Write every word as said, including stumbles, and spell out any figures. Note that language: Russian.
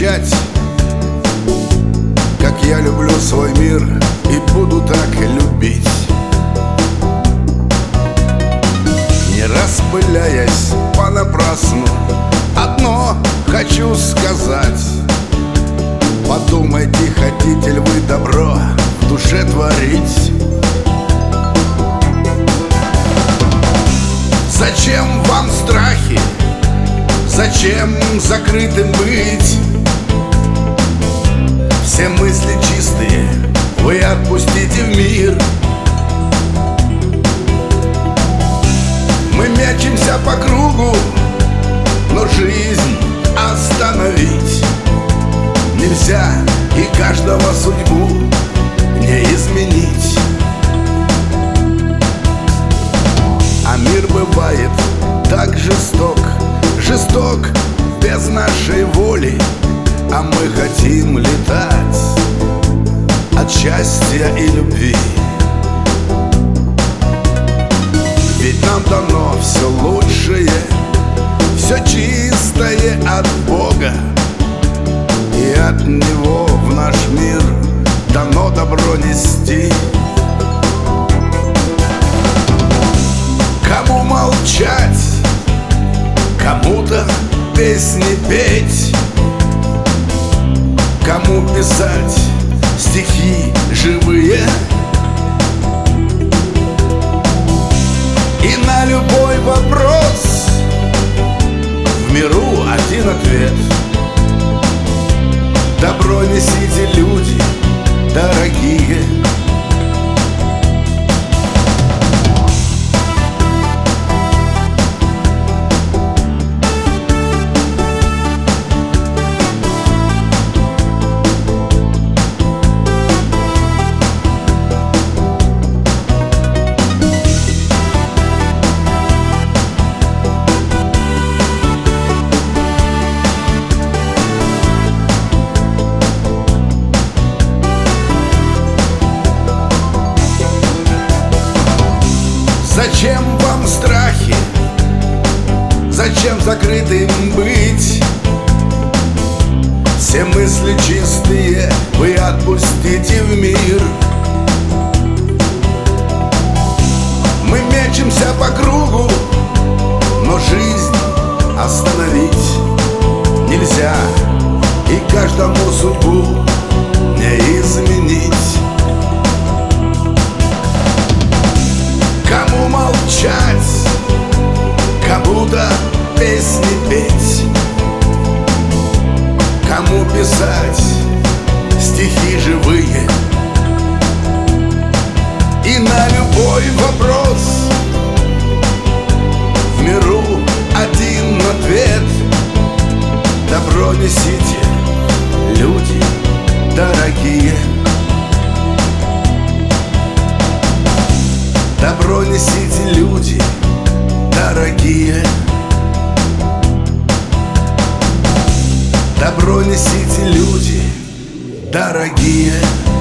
молчать, как я люблю свой мир и буду так любить, не распыляясь понапрасну. Одно хочу сказать: подумайте, хотите ли вы добро в душе творить. Зачем вам страхи? Зачем закрытым быть? Все мысли чистые вы отпустите в мир. Мы мячимся по кругу, но жизнь остановить нельзя, и каждого судьбу не изменить. А мир бывает так жесток, жесток без нашей воли, а мы хотим летать от счастья и любви. Ведь нам дано все лучшее, все чистое от Бога, и от Него в наш мир дано добро нести. Кому молчать, кому-то песни петь, кому писать стихи живые. И на любой вопрос в миру один ответ: добро несите, люди дорогие. Зачем вам страхи? Зачем закрытым быть? Все мысли чистые вы отпустите в мир. Мы мечемся по кругу, но жизнь остановить нельзя, и каждому судьбу не изменить. Кому молчать, кому-то песни петь, кому писать стихи живые. И на любой вопрос в миру один ответ: добро несите, люди дорогие. Добро несите, люди дорогие. Добро несите, люди дорогие.